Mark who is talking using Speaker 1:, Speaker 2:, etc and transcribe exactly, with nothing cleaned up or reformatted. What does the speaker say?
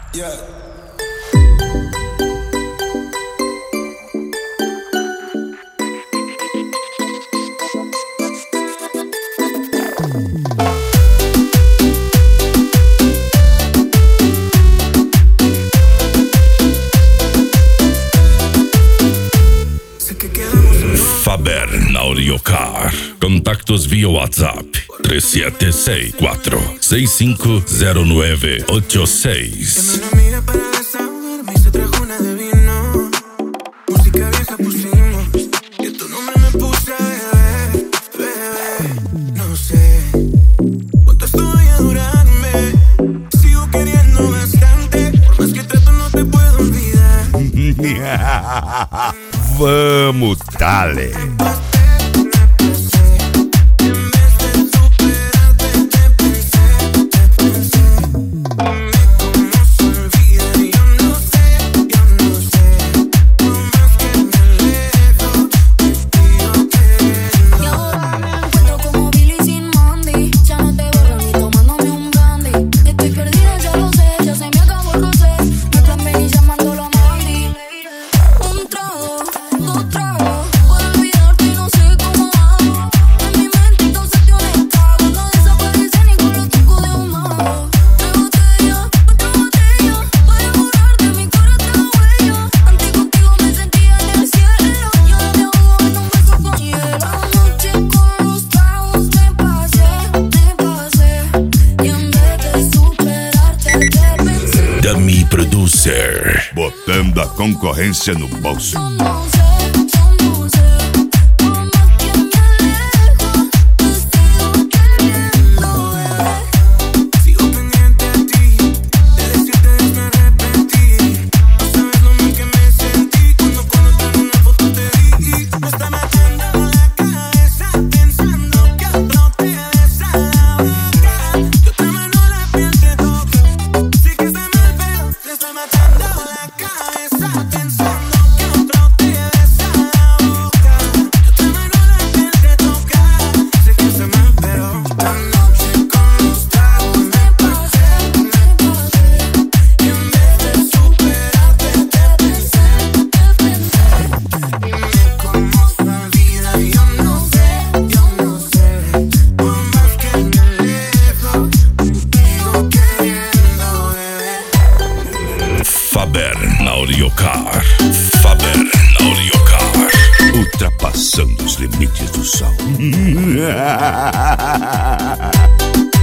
Speaker 1: Yeah.
Speaker 2: Faber Nauriocar. Contactos vía WhatsApp tres siete seis cuatro seis cinco cero nueve ocho seis.
Speaker 1: Una amiga para desahogarme y se trajo una de vino. Música vieja pusimos y tu nombre me puse a beber, bebé. No sé cuánto estoy a durarme. Sigo queriendo bastante. Por más que trato no te puedo olvidar.
Speaker 3: Vamos, dale.
Speaker 2: Dummy Producer.
Speaker 3: Botando a concorrência no bolso.
Speaker 2: Faber Nauriocar. Faber Nauriocar.
Speaker 3: Ultrapassando os limites do som.